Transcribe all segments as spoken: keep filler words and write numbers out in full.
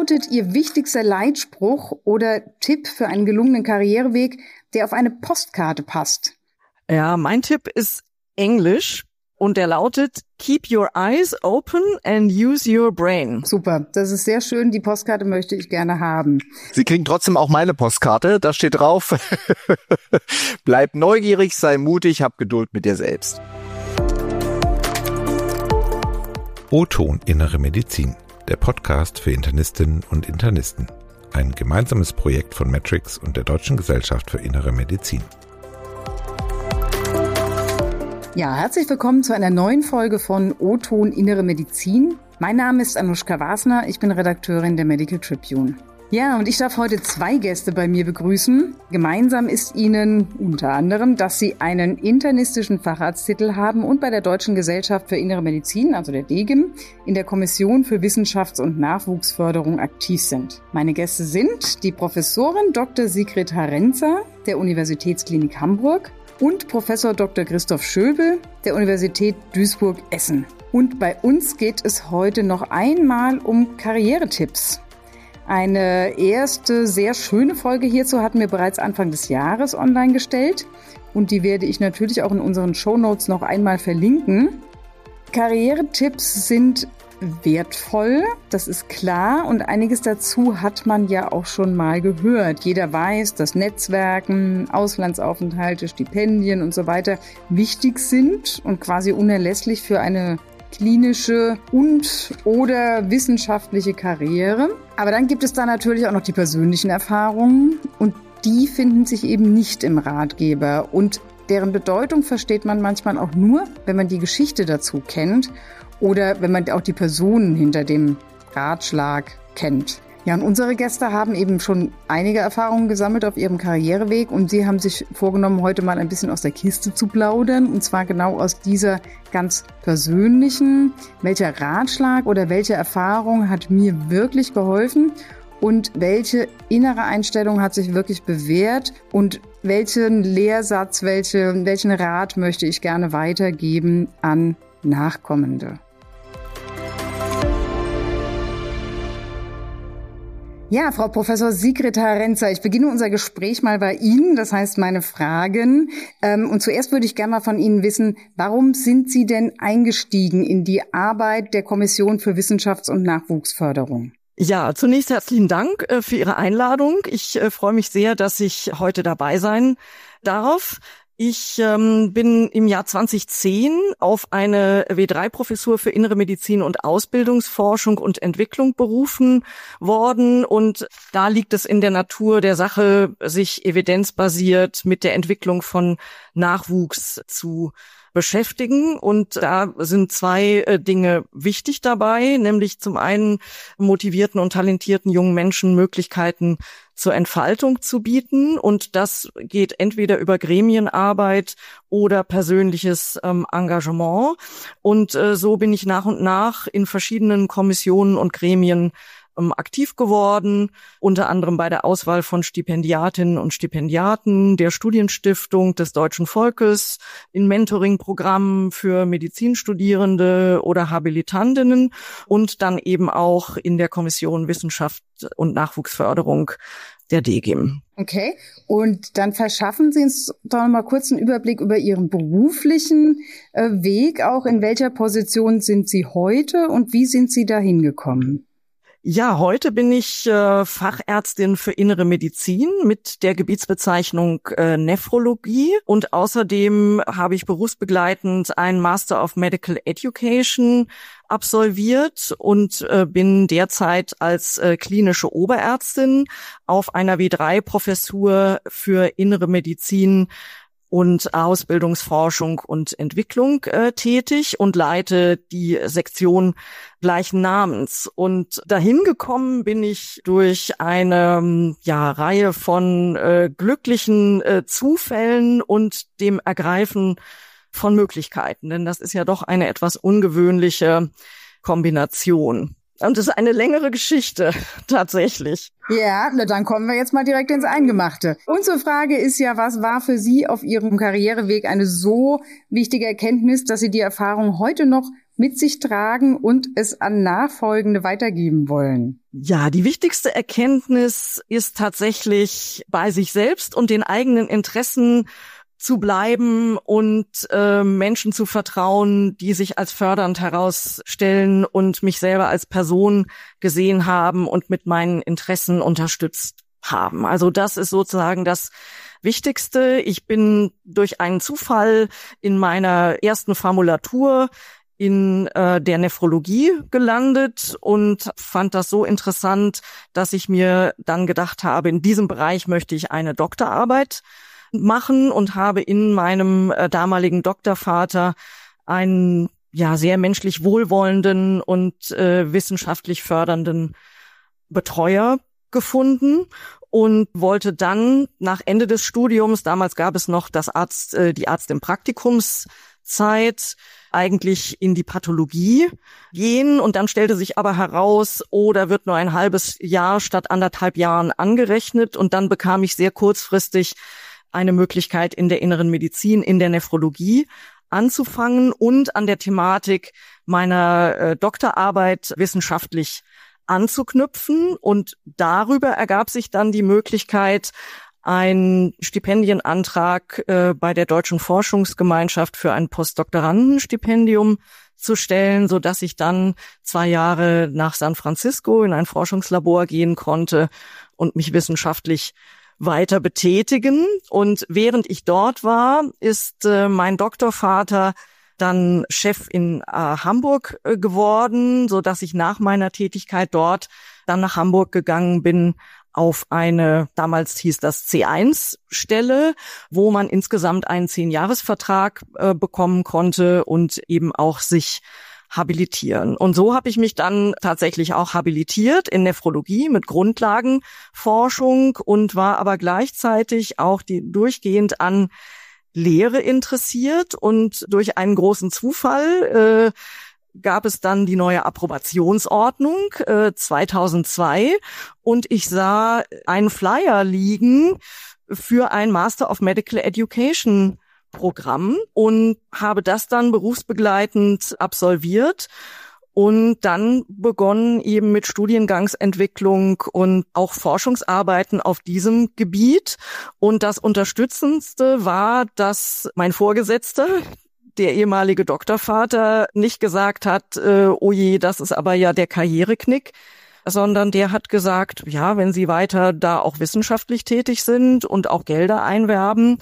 lautet Ihr wichtigster Leitspruch oder Tipp für einen gelungenen Karriereweg, der auf eine Postkarte passt? Ja, mein Tipp ist Englisch und der lautet Keep your eyes open and use your brain. Super, das ist sehr schön. Die Postkarte möchte ich gerne haben. Sie kriegen trotzdem auch meine Postkarte. Da steht drauf, bleib neugierig, sei mutig, hab Geduld mit dir selbst. O-Ton Innere Medizin, der Podcast für Internistinnen und Internisten. Ein gemeinsames Projekt von Metrics und der Deutschen Gesellschaft für Innere Medizin. Ja, herzlich willkommen zu einer neuen Folge von O-Ton Innere Medizin. Mein Name ist Anushka Wasner, ich bin Redakteurin der Medical Tribune. Ja, und ich darf heute zwei Gäste bei mir begrüßen. Gemeinsam ist ihnen unter anderem, dass sie einen internistischen Facharzttitel haben und bei der Deutschen Gesellschaft für Innere Medizin, also der D G I M, in der Kommission für Wissenschafts- und Nachwuchsförderung aktiv sind. Meine Gäste sind die Professorin Doktor Sigrid Harenza der Universitätsklinik Hamburg und Professor Doktor Christoph Schöbel der Universität Duisburg-Essen. Und bei uns geht es heute noch einmal um Karrieretipps. Eine erste sehr schöne Folge hierzu hatten wir bereits Anfang des Jahres online gestellt und die werde ich natürlich auch in unseren Shownotes noch einmal verlinken. Karrieretipps sind wertvoll, das ist klar, und einiges dazu hat man ja auch schon mal gehört. Jeder weiß, dass Netzwerken, Auslandsaufenthalte, Stipendien und so weiter wichtig sind und quasi unerlässlich für eine klinische und oder wissenschaftliche Karriere. Aber dann gibt es da natürlich auch noch die persönlichen Erfahrungen und die finden sich eben nicht im Ratgeber und deren Bedeutung versteht man manchmal auch nur, wenn man die Geschichte dazu kennt oder wenn man auch die Personen hinter dem Ratschlag kennt. Ja, und unsere Gäste haben eben schon einige Erfahrungen gesammelt auf ihrem Karriereweg und sie haben sich vorgenommen, heute mal ein bisschen aus der Kiste zu plaudern und zwar genau aus dieser ganz persönlichen, welcher Ratschlag oder welche Erfahrung hat mir wirklich geholfen und welche innere Einstellung hat sich wirklich bewährt und welchen Lehrsatz, welche, welchen Rat möchte ich gerne weitergeben an Nachkommende. Ja, Frau Professor Sigrid Harenza, ich beginne unser Gespräch mal bei Ihnen, das heißt meine Fragen. Und zuerst würde ich gerne mal von Ihnen wissen, warum sind Sie denn eingestiegen in die Arbeit der Kommission für Wissenschafts- und Nachwuchsförderung? Ja, zunächst herzlichen Dank äh, für Ihre Einladung. Ich äh, freue mich sehr, dass ich heute dabei sein darf. Ich ähm, bin im Jahr zweitausendzehn auf eine W drei Professur für Innere Medizin und Ausbildungsforschung und Entwicklung berufen worden. Und da liegt es in der Natur der Sache, sich evidenzbasiert mit der Entwicklung von Nachwuchs zu beschäftigen. Und da sind zwei äh, Dinge wichtig dabei, nämlich zum einen motivierten und talentierten jungen Menschen Möglichkeiten zur Entfaltung zu bieten. Und das geht entweder über Gremienarbeit oder persönliches ähm, Engagement. Und äh, so bin ich nach und nach in verschiedenen Kommissionen und Gremien aktiv geworden, unter anderem bei der Auswahl von Stipendiatinnen und Stipendiaten der Studienstiftung des Deutschen Volkes, in Mentoring-Programmen für Medizinstudierende oder Habilitantinnen und dann eben auch in der Kommission Wissenschaft und Nachwuchsförderung der D G I M. Okay, und dann verschaffen Sie uns doch noch mal kurz einen Überblick über Ihren beruflichen äh, Weg, auch in welcher Position sind Sie heute und wie sind Sie da hingekommen? Ja, heute bin ich äh, Fachärztin für Innere Medizin mit der Gebietsbezeichnung äh, Nephrologie und außerdem habe ich berufsbegleitend einen Master of Medical Education absolviert und äh, bin derzeit als äh, klinische Oberärztin auf einer W drei Professur für Innere Medizin und Ausbildungsforschung und Entwicklung äh, tätig und leite die Sektion gleichen Namens. Und dahin gekommen bin ich durch eine ja, Reihe von äh, glücklichen äh, Zufällen und dem Ergreifen von Möglichkeiten. Denn das ist ja doch eine etwas ungewöhnliche Kombination. Und es ist eine längere Geschichte, tatsächlich. Ja, na dann kommen wir jetzt mal direkt ins Eingemachte. Unsere Frage ist ja, was war für Sie auf Ihrem Karriereweg eine so wichtige Erkenntnis, dass Sie die Erfahrung heute noch mit sich tragen und es an Nachfolgende weitergeben wollen? Ja, die wichtigste Erkenntnis ist tatsächlich, bei sich selbst und den eigenen Interessen zu bleiben und äh, Menschen zu vertrauen, die sich als fördernd herausstellen und mich selber als Person gesehen haben und mit meinen Interessen unterstützt haben. Also das ist sozusagen das Wichtigste. Ich bin durch einen Zufall in meiner ersten Formulatur in äh, der Nephrologie gelandet und fand das so interessant, dass ich mir dann gedacht habe, in diesem Bereich möchte ich eine Doktorarbeit machen und habe in meinem äh, damaligen Doktorvater einen ja sehr menschlich wohlwollenden und äh, wissenschaftlich fördernden Betreuer gefunden und wollte dann nach Ende des Studiums, damals gab es noch das Arzt, äh, die Arzt im Praktikumszeit, eigentlich in die Pathologie gehen, und dann stellte sich aber heraus, oh, da wird nur ein halbes Jahr statt anderthalb Jahren angerechnet, und dann bekam ich sehr kurzfristig eine Möglichkeit, in der inneren Medizin, in der Nephrologie anzufangen und an der Thematik meiner äh, Doktorarbeit wissenschaftlich anzuknüpfen. Und darüber ergab sich dann die Möglichkeit, einen Stipendienantrag äh, bei der Deutschen Forschungsgemeinschaft für ein Postdoktorandenstipendium zu stellen, so dass ich dann zwei Jahre nach San Francisco in ein Forschungslabor gehen konnte und mich wissenschaftlich weiter betätigen. Und während ich dort war, ist äh, mein Doktorvater dann Chef in äh, Hamburg äh, geworden, so dass ich nach meiner Tätigkeit dort dann nach Hamburg gegangen bin auf eine, damals hieß das C eins Stelle, wo man insgesamt einen Zehn-Jahres-Vertrag äh, bekommen konnte und eben auch sich habilitieren. Und so habe ich mich dann tatsächlich auch habilitiert in Nephrologie mit Grundlagenforschung und war aber gleichzeitig auch die durchgehend an Lehre interessiert. Und durch einen großen Zufall äh, gab es dann die neue Approbationsordnung äh, zweitausendzwei und ich sah einen Flyer liegen für ein Master of Medical Education Programm und habe das dann berufsbegleitend absolviert und dann begonnen eben mit Studiengangsentwicklung und auch Forschungsarbeiten auf diesem Gebiet. Und das Unterstützendste war, dass mein Vorgesetzter, der ehemalige Doktorvater, nicht gesagt hat, äh, oh je, das ist aber ja der Karriereknick, sondern der hat gesagt, ja, wenn Sie weiter da auch wissenschaftlich tätig sind und auch Gelder einwerben,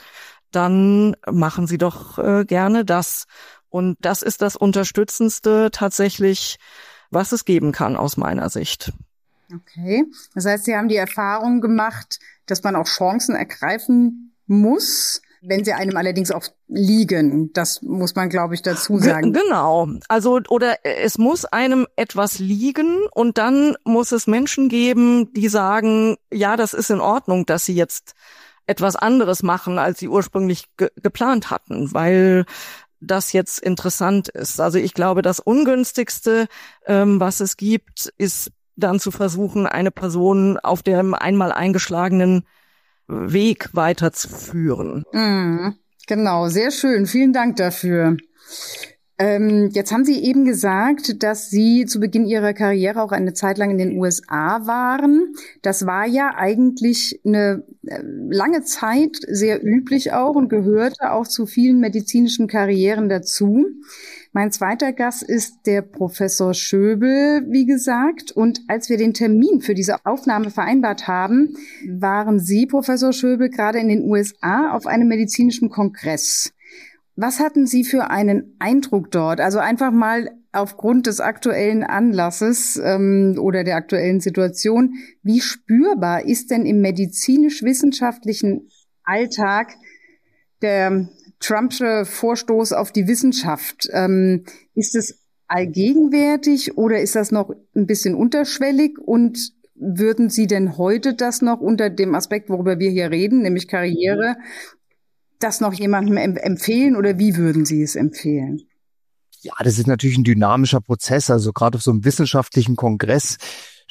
dann machen Sie doch äh, gerne das. Und das ist das Unterstützendste tatsächlich, was es geben kann aus meiner Sicht. Okay, das heißt, Sie haben die Erfahrung gemacht, dass man auch Chancen ergreifen muss, wenn sie einem allerdings auch liegen. Das muss man, glaube ich, dazu sagen. G- genau. Also, oder es muss einem etwas liegen und dann muss es Menschen geben, die sagen, ja, das ist in Ordnung, dass sie jetzt etwas anderes machen, als sie ursprünglich ge- geplant hatten, weil das jetzt interessant ist. Also ich glaube, das Ungünstigste, ähm, was es gibt, ist dann zu versuchen, eine Person auf dem einmal eingeschlagenen Weg weiterzuführen. Mm, genau, sehr schön. Vielen Dank dafür. Ähm, jetzt haben Sie eben gesagt, dass Sie zu Beginn Ihrer Karriere auch eine Zeit lang in den U S A waren. Das war ja eigentlich eine äh, lange Zeit sehr üblich auch und gehörte auch zu vielen medizinischen Karrieren dazu. Mein zweiter Gast ist der Professor Schöbel, wie gesagt. Und als wir den Termin für diese Aufnahme vereinbart haben, waren Sie, Professor Schöbel, gerade in den U S A auf einem medizinischen Kongress. Was hatten Sie für einen Eindruck dort? Also einfach mal aufgrund des aktuellen Anlasses ähm, oder der aktuellen Situation. Wie spürbar ist denn im medizinisch-wissenschaftlichen Alltag der Trumpsche Vorstoß auf die Wissenschaft? Ähm, ist es allgegenwärtig oder ist das noch ein bisschen unterschwellig? Und würden Sie denn heute das noch unter dem Aspekt, worüber wir hier reden, nämlich Karriere, das noch jemandem empfehlen oder wie würden Sie es empfehlen? Ja, das ist natürlich ein dynamischer Prozess. Also gerade auf so einem wissenschaftlichen Kongress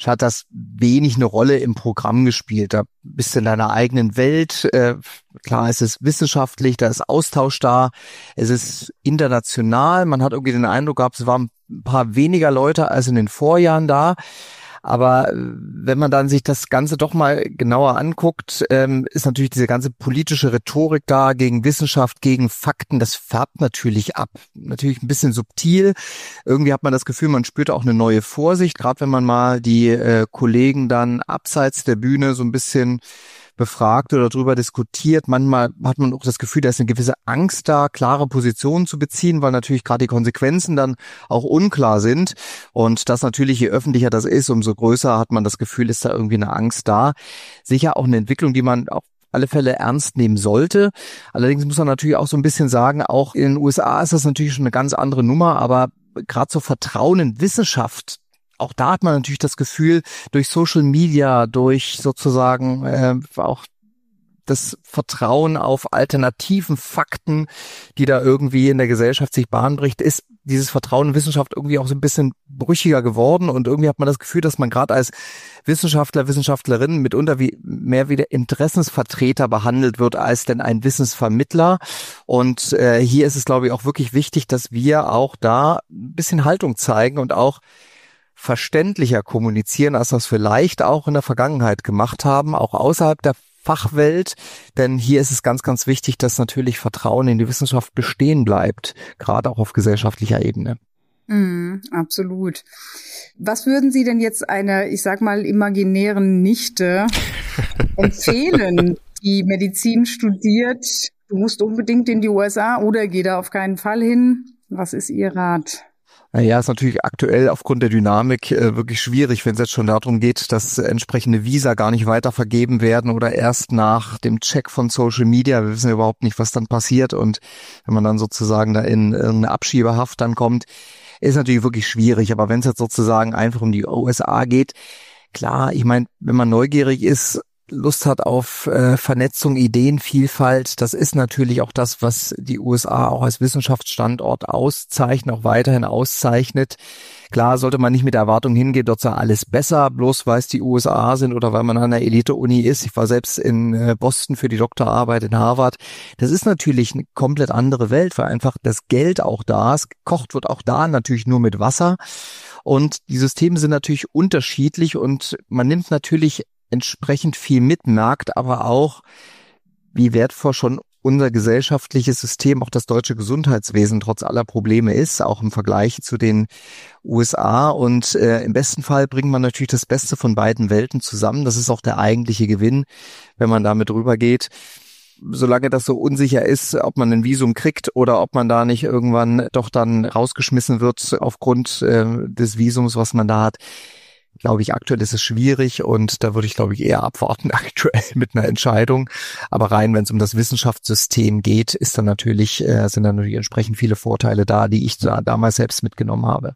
hat das wenig eine Rolle im Programm gespielt. Da bist du in deiner eigenen Welt. Äh, klar, es ist wissenschaftlich, da ist Austausch da, es ist international. Man hat irgendwie den Eindruck gehabt, es waren ein paar weniger Leute als in den Vorjahren da. Aber wenn man dann sich das Ganze doch mal genauer anguckt, ähm, ist natürlich diese ganze politische Rhetorik da gegen Wissenschaft, gegen Fakten, das färbt natürlich ab. Natürlich ein bisschen subtil. Irgendwie hat man das Gefühl, man spürt auch eine neue Vorsicht, gerade wenn man mal die äh, Kollegen dann abseits der Bühne so ein bisschen befragt oder darüber diskutiert. Manchmal hat man auch das Gefühl, da ist eine gewisse Angst da, klare Positionen zu beziehen, weil natürlich gerade die Konsequenzen dann auch unklar sind. Und das natürlich, je öffentlicher das ist, umso größer hat man das Gefühl, ist da irgendwie eine Angst da. Sicher auch eine Entwicklung, die man auf alle Fälle ernst nehmen sollte. Allerdings muss man natürlich auch so ein bisschen sagen, auch in den U S A ist das natürlich schon eine ganz andere Nummer, aber gerade so Vertrauen in Wissenschaft, auch da hat man natürlich das Gefühl, durch Social Media, durch sozusagen äh, auch das Vertrauen auf alternativen Fakten, die da irgendwie in der Gesellschaft sich Bahn bricht, ist dieses Vertrauen in Wissenschaft irgendwie auch so ein bisschen brüchiger geworden. Und irgendwie hat man das Gefühl, dass man gerade als Wissenschaftler, Wissenschaftlerin mitunter wie mehr wie der Interessensvertreter behandelt wird als denn ein Wissensvermittler. Und äh, hier ist es, glaube ich, auch wirklich wichtig, dass wir auch da ein bisschen Haltung zeigen und auch verständlicher kommunizieren, als wir es vielleicht auch in der Vergangenheit gemacht haben, auch außerhalb der Fachwelt. Denn hier ist es ganz, ganz wichtig, dass natürlich Vertrauen in die Wissenschaft bestehen bleibt, gerade auch auf gesellschaftlicher Ebene. Mm, absolut. Was würden Sie denn jetzt einer, ich sag mal, imaginären Nichte empfehlen, die Medizin studiert? Du musst unbedingt in die U S A oder geh da auf keinen Fall hin. Was ist Ihr Rat? Naja, ist natürlich aktuell aufgrund der Dynamik äh, wirklich schwierig, wenn es jetzt schon darum geht, dass entsprechende Visa gar nicht weiter vergeben werden oder erst nach dem Check von Social Media. Wir wissen ja überhaupt nicht, was dann passiert, und wenn man dann sozusagen da in irgendeine Abschiebehaft dann kommt, ist natürlich wirklich schwierig. Aber wenn es jetzt sozusagen einfach um die U S A geht, klar, ich meine, wenn man neugierig ist, Lust hat auf äh, Vernetzung, Ideenvielfalt, das ist natürlich auch das, was die U S A auch als Wissenschaftsstandort auszeichnet, auch weiterhin auszeichnet. Klar sollte man nicht mit der Erwartung hingehen, dort sei alles besser, bloß weil es die U S A sind oder weil man an einer Elite-Uni ist. Ich war selbst in äh, Boston für die Doktorarbeit in Harvard. Das ist natürlich eine komplett andere Welt, weil einfach das Geld auch da ist. Gekocht wird auch da natürlich nur mit Wasser. Und die Systeme sind natürlich unterschiedlich und man nimmt natürlich entsprechend viel mit, merkt aber auch, wie wertvoll schon unser gesellschaftliches System, auch das deutsche Gesundheitswesen trotz aller Probleme ist, auch im Vergleich zu den U S A. Und äh, im besten Fall bringt man natürlich das Beste von beiden Welten zusammen. Das ist auch der eigentliche Gewinn, wenn man damit rübergeht. Solange das so unsicher ist, ob man ein Visum kriegt oder ob man da nicht irgendwann doch dann rausgeschmissen wird aufgrund äh, des Visums, was man da hat, glaube ich, aktuell ist es schwierig, und da würde ich, glaube ich, eher abwarten aktuell mit einer Entscheidung. Aber rein, wenn es um das Wissenschaftssystem geht, ist dann natürlich, äh, sind dann natürlich entsprechend viele Vorteile da, die ich da damals selbst mitgenommen habe.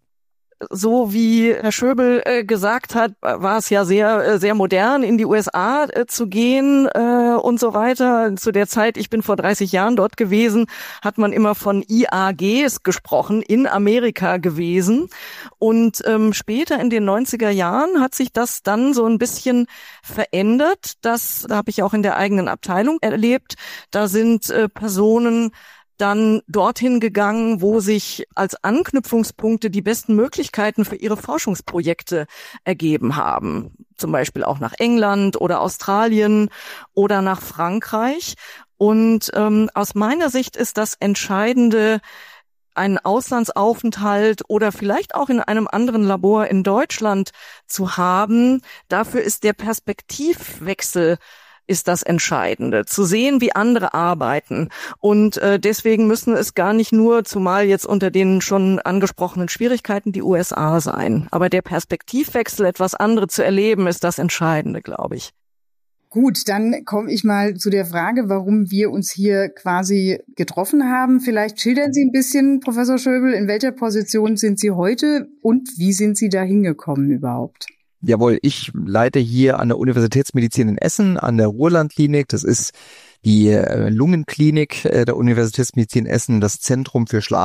So wie Herr Schöbel äh, gesagt hat, war es ja sehr äh, sehr modern, in die U S A äh, zu gehen äh, und so weiter. Zu der Zeit, ich bin vor dreißig Jahren dort gewesen, hat man immer von I A Gs gesprochen, in Amerika gewesen. Und ähm, später in den neunziger Jahren hat sich das dann so ein bisschen verändert. Das, da habe ich auch in der eigenen Abteilung erlebt. Da sind äh, Personen dann dorthin gegangen, wo sich als Anknüpfungspunkte die besten Möglichkeiten für ihre Forschungsprojekte ergeben haben. Zum Beispiel auch nach England oder Australien oder nach Frankreich. Und ähm, aus meiner Sicht ist das Entscheidende, einen Auslandsaufenthalt oder vielleicht auch in einem anderen Labor in Deutschland zu haben. Dafür ist der Perspektivwechsel ist das Entscheidende, zu sehen, wie andere arbeiten. Und äh, deswegen müssen es gar nicht nur, zumal jetzt unter den schon angesprochenen Schwierigkeiten, die U S A sein. Aber der Perspektivwechsel, etwas anderes zu erleben, ist das Entscheidende, glaube ich. Gut, dann komme ich mal zu der Frage, warum wir uns hier quasi getroffen haben. Vielleicht schildern Sie ein bisschen, Professor Schöbel, in welcher Position sind Sie heute und wie sind Sie da hingekommen überhaupt? Jawohl, ich leite hier an der Universitätsmedizin in Essen, an der Ruhrland-Klinik. Das ist die Lungenklinik der Universitätsmedizin Essen, das Zentrum für Schlaf- und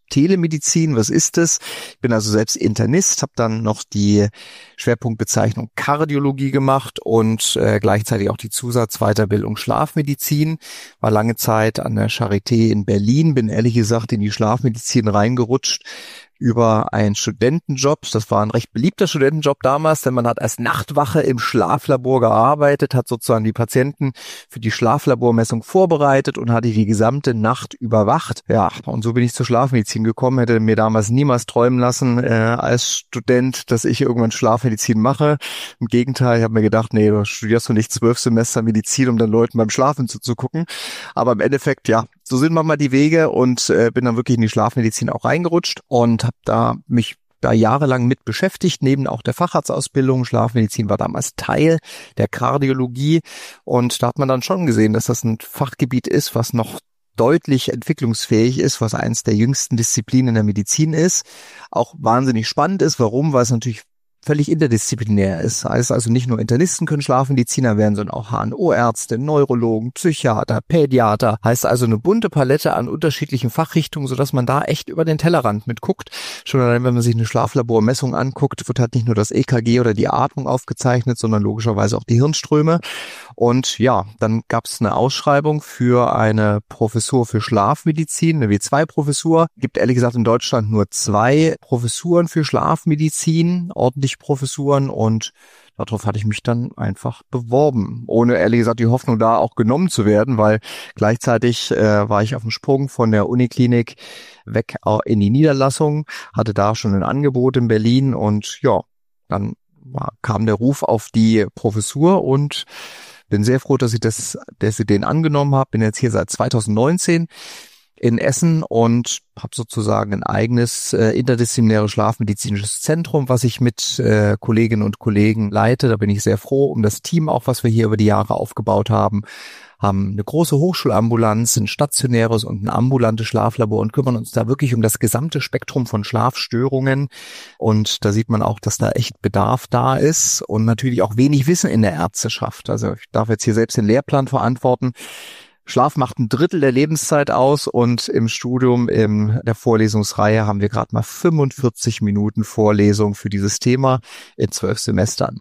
Telemedizin, was ist das? Ich bin also selbst Internist, habe dann noch die Schwerpunktbezeichnung Kardiologie gemacht und äh, gleichzeitig auch die Zusatzweiterbildung Schlafmedizin. War lange Zeit an der Charité in Berlin, bin ehrlich gesagt in die Schlafmedizin reingerutscht über einen Studentenjob. Das war ein recht beliebter Studentenjob damals, denn man hat als Nachtwache im Schlaflabor gearbeitet, hat sozusagen die Patienten für die Schlaflabormessung vorbereitet und hatte die gesamte Nacht überwacht. Ja, und so bin ich zur Schlafmedizin gekommen, hätte mir damals niemals träumen lassen äh, als Student, dass ich irgendwann Schlafmedizin mache. Im Gegenteil, ich habe mir gedacht, nee, du studierst doch nicht zwölf Semester Medizin, um dann Leuten beim Schlafen zuzugucken. Aber im Endeffekt, ja, so sind manchmal die Wege und äh, bin dann wirklich in die Schlafmedizin auch reingerutscht und habe da mich da jahrelang mit beschäftigt, neben auch der Facharztausbildung. Schlafmedizin war damals Teil der Kardiologie und da hat man dann schon gesehen, dass das ein Fachgebiet ist, was noch deutlich entwicklungsfähig ist, was eins der jüngsten Disziplinen in der Medizin ist. Auch wahnsinnig spannend ist. Warum? Weil es natürlich völlig interdisziplinär ist. Heißt also nicht nur Internisten können Schlafmediziner werden, sondern auch H N O-Ärzte, Neurologen, Psychiater, Pädiater. Heißt also eine bunte Palette an unterschiedlichen Fachrichtungen, sodass man da echt über den Tellerrand mitguckt. Schon allein, wenn man sich eine Schlaflabormessung anguckt, wird halt nicht nur das E K G oder die Atmung aufgezeichnet, sondern logischerweise auch die Hirnströme. Und ja, dann gab es eine Ausschreibung für eine Professur für Schlafmedizin, eine W zwei Professur. Gibt ehrlich gesagt in Deutschland nur zwei Professuren für Schlafmedizin, ordentlich Professuren, und darauf hatte ich mich dann einfach beworben, ohne ehrlich gesagt die Hoffnung da auch genommen zu werden, weil gleichzeitig äh, war ich auf dem Sprung von der Uniklinik weg in die Niederlassung, hatte da schon ein Angebot in Berlin und ja, dann war, kam der Ruf auf die Professur und bin sehr froh, dass ich das, dass ich den angenommen habe. Bin jetzt hier seit zweitausendneunzehn in Essen und habe sozusagen ein eigenes äh, interdisziplinäres schlafmedizinisches Zentrum, was ich mit äh, Kolleginnen und Kollegen leite. Da bin ich sehr froh um das Team auch, was wir hier über die Jahre aufgebaut haben. Haben eine große Hochschulambulanz, ein stationäres und ein ambulantes Schlaflabor und kümmern uns da wirklich um das gesamte Spektrum von Schlafstörungen. Und da sieht man auch, dass da echt Bedarf da ist und natürlich auch wenig Wissen in der Ärzteschaft. Also ich darf jetzt hier selbst den Lehrplan verantworten. Schlaf macht ein Drittel der Lebenszeit aus und im Studium, in der Vorlesungsreihe haben wir gerade mal fünfundvierzig Minuten Vorlesung für dieses Thema in zwölf Semestern.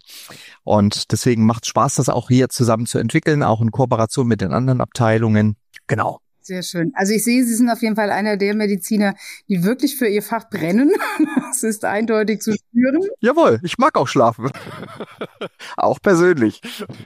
Und deswegen macht es Spaß, das auch hier zusammen zu entwickeln, auch in Kooperation mit den anderen Abteilungen. Genau. Sehr schön. Also ich sehe, Sie sind auf jeden Fall einer der Mediziner, die wirklich für ihr Fach brennen. Das ist eindeutig zu spüren. Jawohl, ich mag auch schlafen. Auch persönlich.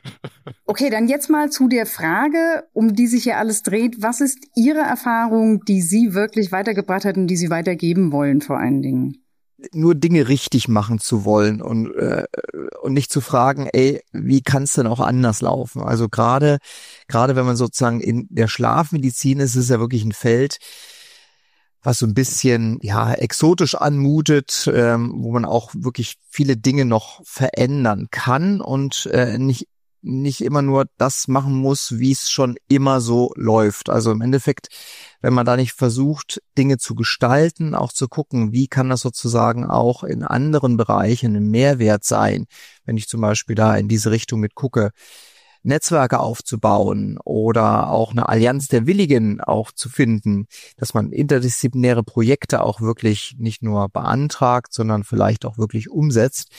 Okay, dann jetzt mal zu der Frage, um die sich hier alles dreht. Was ist Ihre Erfahrung, die Sie wirklich weitergebracht hat und die Sie weitergeben wollen vor allen Dingen? Nur Dinge richtig machen zu wollen und äh, und nicht zu fragen, ey, wie kann es denn auch anders laufen? Also gerade gerade wenn man sozusagen in der Schlafmedizin ist, ist es ja wirklich ein Feld, was so ein bisschen ja exotisch anmutet, ähm, wo man auch wirklich viele Dinge noch verändern kann und äh, nicht nicht immer nur das machen muss, wie es schon immer so läuft. Also im Endeffekt, wenn man da nicht versucht, Dinge zu gestalten, auch zu gucken, wie kann das sozusagen auch in anderen Bereichen ein Mehrwert sein, wenn ich zum Beispiel da in diese Richtung mit gucke, Netzwerke aufzubauen oder auch eine Allianz der Willigen auch zu finden, dass man interdisziplinäre Projekte auch wirklich nicht nur beantragt, sondern vielleicht auch wirklich umsetzt.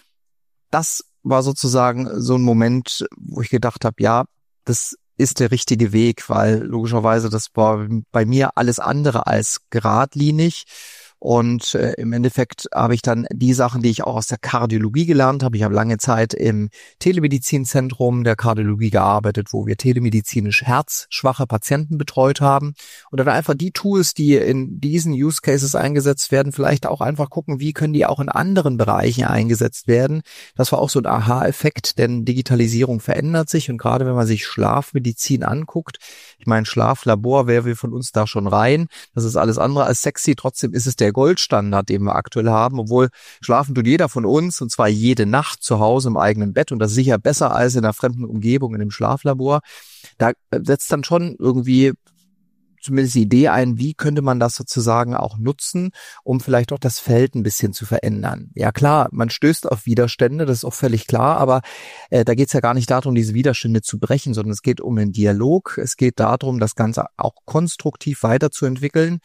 Das war sozusagen so ein Moment, wo ich gedacht habe, ja, das ist der richtige Weg, weil logischerweise das war bei mir alles andere als geradlinig. Und äh, im Endeffekt habe ich dann die Sachen, die ich auch aus der Kardiologie gelernt habe. Ich habe lange Zeit im Telemedizinzentrum der Kardiologie gearbeitet, wo wir telemedizinisch herzschwache Patienten betreut haben. Und dann einfach die Tools, die in diesen Use Cases eingesetzt werden, vielleicht auch einfach gucken, wie können die auch in anderen Bereichen eingesetzt werden. Das war auch so ein Aha-Effekt, denn Digitalisierung verändert sich. Und gerade wenn man sich Schlafmedizin anguckt, ich meine, Schlaflabor, wer will von uns da schon rein? Das ist alles andere als sexy. Trotzdem ist es der Goldstandard, den wir aktuell haben, obwohl schlafen tut jeder von uns, und zwar jede Nacht zu Hause im eigenen Bett, und das ist sicher besser als in einer fremden Umgebung in einem Schlaflabor. Da setzt dann schon irgendwie zumindest die Idee ein, wie könnte man das sozusagen auch nutzen, um vielleicht auch das Feld ein bisschen zu verändern. Ja klar, man stößt auf Widerstände, das ist auch völlig klar, aber äh, da geht es ja gar nicht darum, diese Widerstände zu brechen, sondern es geht um einen Dialog, es geht darum, das Ganze auch konstruktiv weiterzuentwickeln.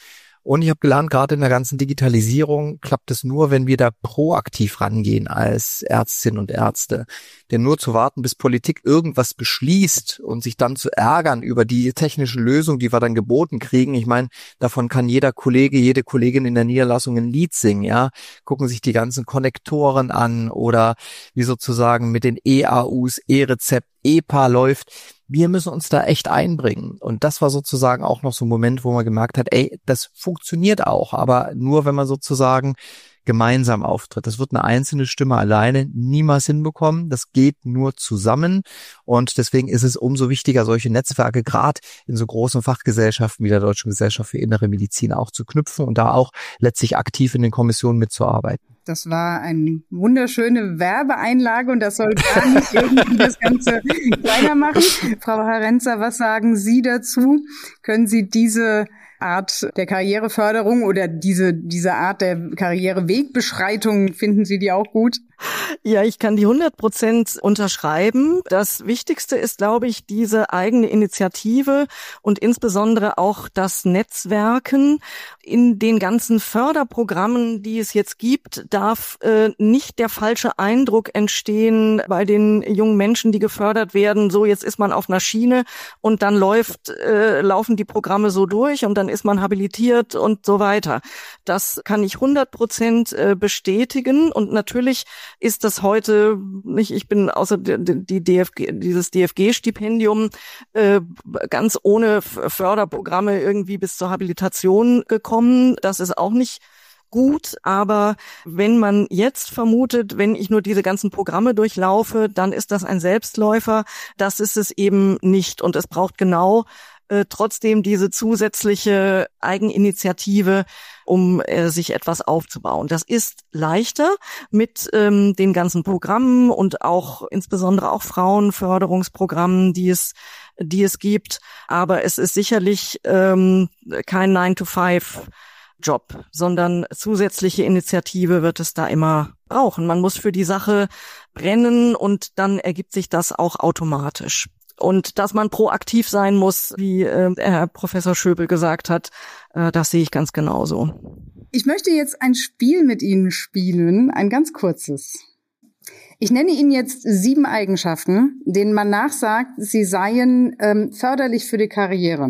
Und ich habe gelernt, gerade in der ganzen Digitalisierung klappt es nur, wenn wir da proaktiv rangehen als Ärztinnen und Ärzte. Denn nur zu warten, bis Politik irgendwas beschließt und sich dann zu ärgern über die technischen Lösungen, die wir dann geboten kriegen. Ich meine, davon kann jeder Kollege, jede Kollegin in der Niederlassung ein Lied singen, ja. Gucken sich die ganzen Konnektoren an oder wie sozusagen mit den E A Us, E-Rezept, E P A läuft. Wir müssen uns da echt einbringen. Und das war sozusagen auch noch so ein Moment, wo man gemerkt hat, ey, das funktioniert auch, aber nur, wenn man sozusagen gemeinsam auftritt. Das wird eine einzelne Stimme alleine niemals hinbekommen. Das geht nur zusammen. Und deswegen ist es umso wichtiger, solche Netzwerke gerade in so großen Fachgesellschaften wie der Deutschen Gesellschaft für Innere Medizin auch zu knüpfen und da auch letztlich aktiv in den Kommissionen mitzuarbeiten. Das war eine wunderschöne Werbeeinlage und das soll gar nicht irgendwie das Ganze kleiner machen. Frau Harenza, was sagen Sie dazu? Können Sie diese Art der Karriereförderung oder diese diese Art der Karrierewegbeschreitung, finden Sie die auch gut? Ja, ich kann die hundert Prozent unterschreiben. Das Wichtigste ist, glaube ich, diese eigene Initiative und insbesondere auch das Netzwerken. In den ganzen Förderprogrammen, die es jetzt gibt, darf äh, nicht der falsche Eindruck entstehen bei den jungen Menschen, die gefördert werden. So, jetzt ist man auf einer Schiene und dann läuft, äh, laufen die Programme so durch und dann ist man habilitiert und so weiter. Das kann ich hundert Prozent äh, bestätigen und natürlich ist das heute nicht, ich bin außer die D F G, dieses D F G-Stipendium äh, ganz ohne Förderprogramme irgendwie bis zur Habilitation gekommen. Das ist auch nicht gut, aber wenn man jetzt vermutet, wenn ich nur diese ganzen Programme durchlaufe, dann ist das ein Selbstläufer. Das ist es eben nicht und es braucht genau äh, trotzdem diese zusätzliche Eigeninitiative, um äh, sich etwas aufzubauen. Das ist leichter mit ähm, den ganzen Programmen und auch insbesondere auch Frauenförderungsprogrammen, die es die es gibt. Aber es ist sicherlich ähm, kein nine to five Job, sondern zusätzliche Initiative wird es da immer brauchen. Man muss für die Sache brennen und dann ergibt sich das auch automatisch. Und dass man proaktiv sein muss, wie äh, Herr Professor Schöbel gesagt hat, äh, das sehe ich ganz genauso. Ich möchte jetzt ein Spiel mit Ihnen spielen, ein ganz kurzes. Ich nenne Ihnen jetzt sieben Eigenschaften, denen man nachsagt, sie seien ähm, förderlich für die Karriere.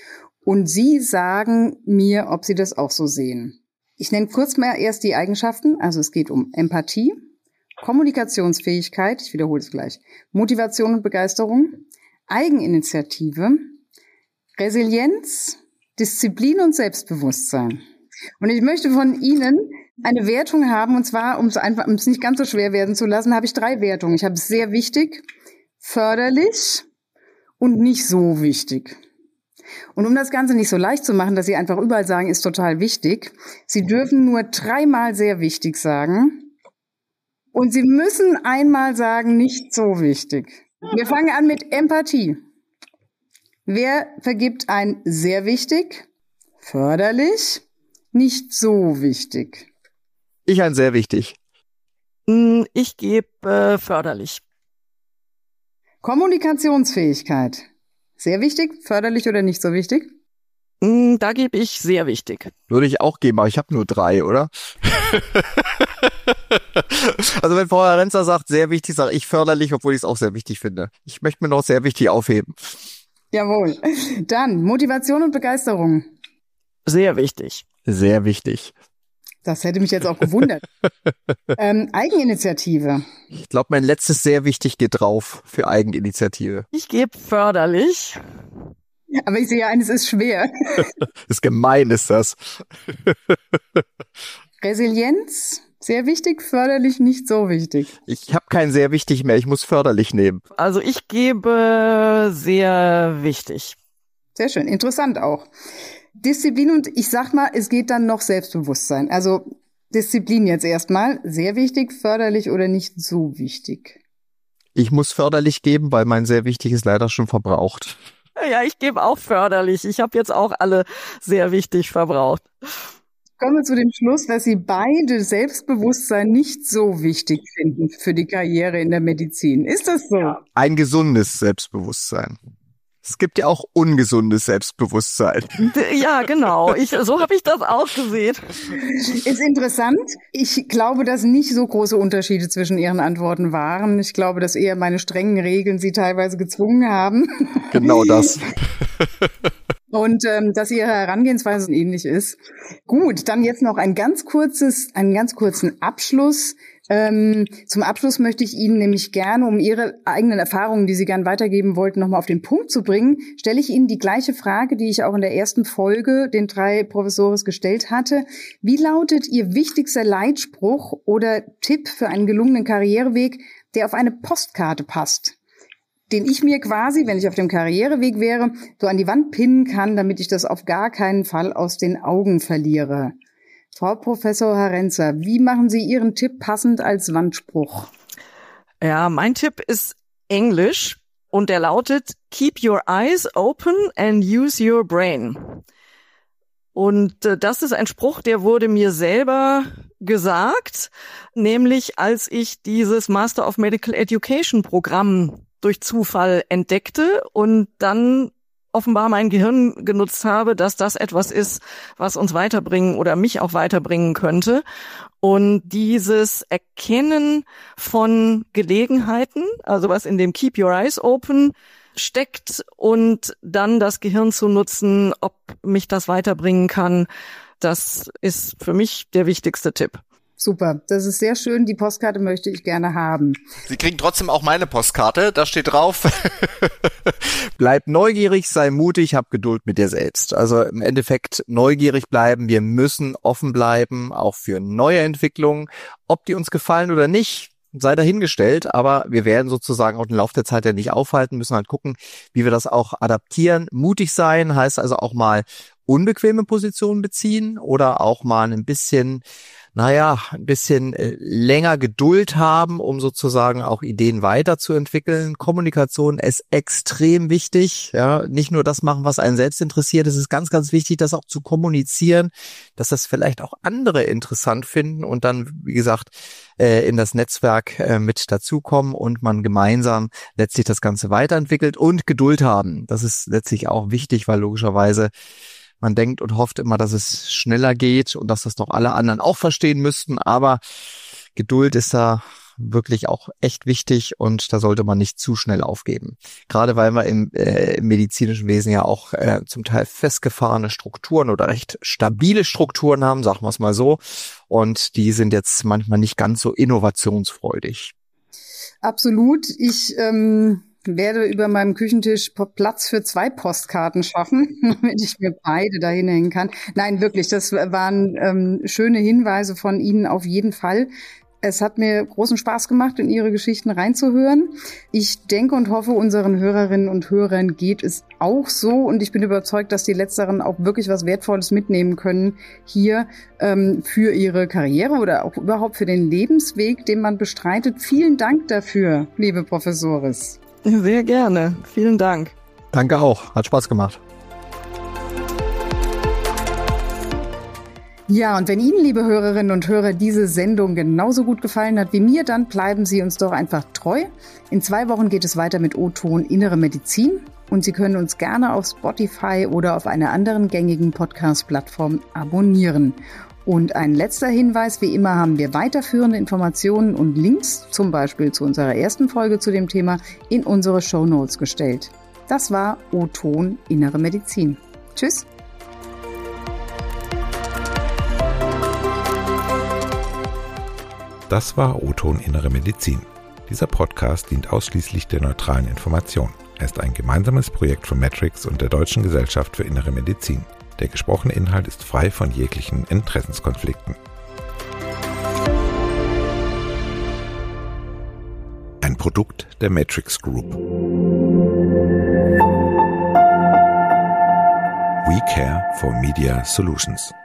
Und Sie sagen mir, ob Sie das auch so sehen. Ich nenne kurz mal erst die Eigenschaften. Also es geht um Empathie, Kommunikationsfähigkeit, ich wiederhole es gleich, Motivation und Begeisterung, Eigeninitiative, Resilienz, Disziplin und Selbstbewusstsein. Und ich möchte von Ihnen eine Wertung haben, und zwar, um es einfach, um es nicht ganz so schwer werden zu lassen, habe ich drei Wertungen. Ich habe es sehr wichtig, förderlich und nicht so wichtig. Und um das Ganze nicht so leicht zu machen, dass Sie einfach überall sagen, ist total wichtig, Sie dürfen nur dreimal sehr wichtig sagen und Sie müssen einmal sagen, nicht so wichtig. Wir fangen an mit Empathie. Wer vergibt ein sehr wichtig, förderlich, nicht so wichtig? Ich ein sehr wichtig. Ich gebe äh, förderlich. Kommunikationsfähigkeit. Sehr wichtig, förderlich oder nicht so wichtig? Da gebe ich sehr wichtig. Würde ich auch geben, aber ich habe nur drei, oder? Also wenn Frau Harenza sagt, sehr wichtig, sage ich förderlich, obwohl ich es auch sehr wichtig finde. Ich möchte mir noch sehr wichtig aufheben. Jawohl. Dann Motivation und Begeisterung. Sehr wichtig. Sehr wichtig. Das hätte mich jetzt auch gewundert. ähm, Eigeninitiative. Ich glaube, mein letztes sehr wichtig geht drauf für Eigeninitiative. Ich gebe förderlich. Aber ich sehe, eines ist schwer. Ist gemein, ist das. Resilienz, sehr wichtig, förderlich, nicht so wichtig. Ich habe kein sehr wichtig mehr, ich muss förderlich nehmen. Also ich gebe sehr wichtig. Sehr schön, interessant auch. Disziplin und ich sag mal, es geht dann noch Selbstbewusstsein. Also Disziplin jetzt erstmal, sehr wichtig, förderlich oder nicht so wichtig? Ich muss förderlich geben, weil mein sehr wichtig ist leider schon verbraucht. Ja, ich gebe auch förderlich. Ich habe jetzt auch alle sehr wichtig verbraucht. Kommen wir zu dem Schluss, dass Sie beide Selbstbewusstsein nicht so wichtig finden für die Karriere in der Medizin. Ist das so? Ein gesundes Selbstbewusstsein. Es gibt ja auch ungesundes Selbstbewusstsein. Ja, genau. Ich, so habe ich das auch gesehen. Ist interessant. Ich glaube, dass nicht so große Unterschiede zwischen Ihren Antworten waren. Ich glaube, dass eher meine strengen Regeln Sie teilweise gezwungen haben. Genau das. Und ähm, dass Ihre Herangehensweise ähnlich ist. Gut, dann jetzt noch ein ganz kurzes, einen ganz kurzen Abschluss. Ähm, zum Abschluss möchte ich Ihnen nämlich gerne, um Ihre eigenen Erfahrungen, die Sie gern weitergeben wollten, nochmal auf den Punkt zu bringen, stelle ich Ihnen die gleiche Frage, die ich auch in der ersten Folge den drei Professores gestellt hatte. Wie lautet Ihr wichtigster Leitspruch oder Tipp für einen gelungenen Karriereweg, der auf eine Postkarte passt, den ich mir quasi, wenn ich auf dem Karriereweg wäre, so an die Wand pinnen kann, damit ich das auf gar keinen Fall aus den Augen verliere? Frau Professor Harenza, wie machen Sie Ihren Tipp passend als Wandspruch? Ja, mein Tipp ist Englisch und der lautet: Keep your eyes open and use your brain. Und äh, das ist ein Spruch, der wurde mir selber gesagt, nämlich als ich dieses Master of Medical Education Programm durch Zufall entdeckte und dann offenbar mein Gehirn genutzt habe, dass das etwas ist, was uns weiterbringen oder mich auch weiterbringen könnte. Und dieses Erkennen von Gelegenheiten, also was in dem Keep Your Eyes Open steckt, und dann das Gehirn zu nutzen, ob mich das weiterbringen kann, das ist für mich der wichtigste Tipp. Super, das ist sehr schön. Die Postkarte möchte ich gerne haben. Sie kriegen trotzdem auch meine Postkarte, da steht drauf. Bleib neugierig, sei mutig, hab Geduld mit dir selbst. Also im Endeffekt neugierig bleiben. Wir müssen offen bleiben, auch für neue Entwicklungen. Ob die uns gefallen oder nicht, sei dahingestellt, aber wir werden sozusagen auch den Lauf der Zeit ja nicht aufhalten, müssen halt gucken, wie wir das auch adaptieren. Mutig sein heißt also auch mal unbequeme Positionen beziehen oder auch mal ein bisschen naja, ein bisschen äh, länger Geduld haben, um sozusagen auch Ideen weiterzuentwickeln. Kommunikation ist extrem wichtig, ja, nicht nur das machen, was einen selbst interessiert. Es ist ganz, ganz wichtig, das auch zu kommunizieren, dass das vielleicht auch andere interessant finden und dann, wie gesagt, äh, in das Netzwerk äh, mit dazukommen und man gemeinsam letztlich das Ganze weiterentwickelt und Geduld haben. Das ist letztlich auch wichtig, weil logischerweise man denkt und hofft immer, dass es schneller geht und dass das doch alle anderen auch verstehen müssten. Aber Geduld ist da wirklich auch echt wichtig und da sollte man nicht zu schnell aufgeben. Gerade weil wir im, äh, im medizinischen Wesen ja auch äh, zum Teil festgefahrene Strukturen oder recht stabile Strukturen haben, sagen wir es mal so. Und die sind jetzt manchmal nicht ganz so innovationsfreudig. Absolut. Ich ähm werde über meinem Küchentisch Platz für zwei Postkarten schaffen, damit ich mir beide dahin hängen kann. Nein, wirklich, das waren ähm, schöne Hinweise von Ihnen auf jeden Fall. Es hat mir großen Spaß gemacht, in Ihre Geschichten reinzuhören. Ich denke und hoffe, unseren Hörerinnen und Hörern geht es auch so. Und ich bin überzeugt, dass die Letzteren auch wirklich was Wertvolles mitnehmen können hier ähm, für ihre Karriere oder auch überhaupt für den Lebensweg, den man bestreitet. Vielen Dank dafür, liebe Professores. Sehr gerne. Vielen Dank. Danke auch. Hat Spaß gemacht. Ja, und wenn Ihnen, liebe Hörerinnen und Hörer, diese Sendung genauso gut gefallen hat wie mir, dann bleiben Sie uns doch einfach treu. In zwei Wochen geht es weiter mit O-Ton Innere Medizin und Sie können uns gerne auf Spotify oder auf einer anderen gängigen Podcast-Plattform abonnieren. Und ein letzter Hinweis, wie immer haben wir weiterführende Informationen und Links, zum Beispiel zu unserer ersten Folge zu dem Thema, in unsere Shownotes gestellt. Das war O-Ton Innere Medizin. Tschüss! Das war O-Ton Innere Medizin. Dieser Podcast dient ausschließlich der neutralen Information. Er ist ein gemeinsames Projekt von Metrix und der Deutschen Gesellschaft für Innere Medizin. Der gesprochene Inhalt ist frei von jeglichen Interessenskonflikten. Ein Produkt der Matrix Group. We care for Media Solutions.